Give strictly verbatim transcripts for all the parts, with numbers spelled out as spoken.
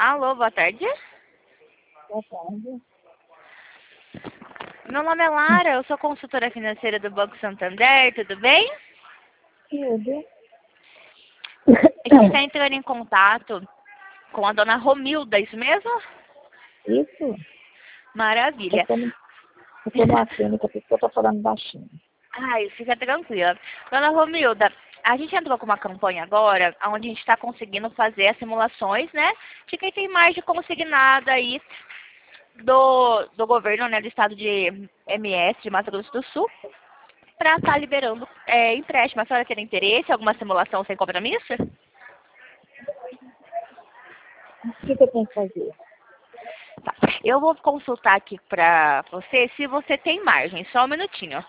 Alô, boa tarde. Boa tarde. Meu nome é Lara, eu sou consultora financeira do Banco Santander, tudo bem? Tudo. A gente está entrando em contato com a dona Romilda, isso mesmo? Isso? Eu Maravilha. tô, no, eu tô numa clínica, por isso que eu tô falando baixinho. Ai, fica tranquila. Dona Romilda, a gente entrou com uma campanha agora, onde a gente está conseguindo fazer as simulações, né? De quem tem mais de consignada aí do, do governo, né? Do estado de M S, de Mato Grosso do Sul, para estar tá liberando é, empréstimo. A senhora tem interesse em alguma simulação sem compromisso? O que, que eu tenho que fazer? Tá. Eu vou consultar aqui para você se você tem margem. Só um minutinho.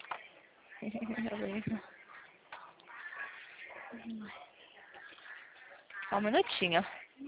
Só um minutinho.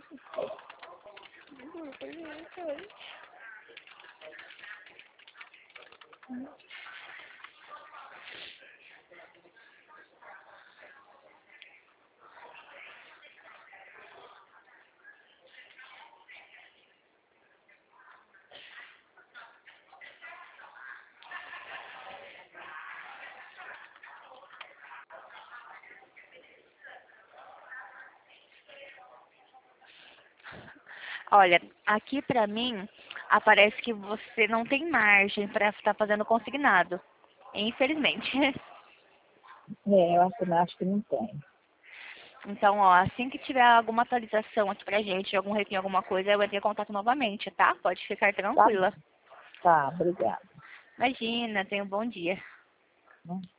Olha, aqui pra mim aparece que você não tem margem para estar fazendo consignado. Infelizmente. É, eu acho, acho que não tem. Então, ó, assim que tiver alguma atualização aqui pra gente, algum requinte, alguma coisa, eu entro em contato novamente, tá? Pode ficar Tá, tranquila. tá, obrigada. Imagina, tenha um bom dia. Né?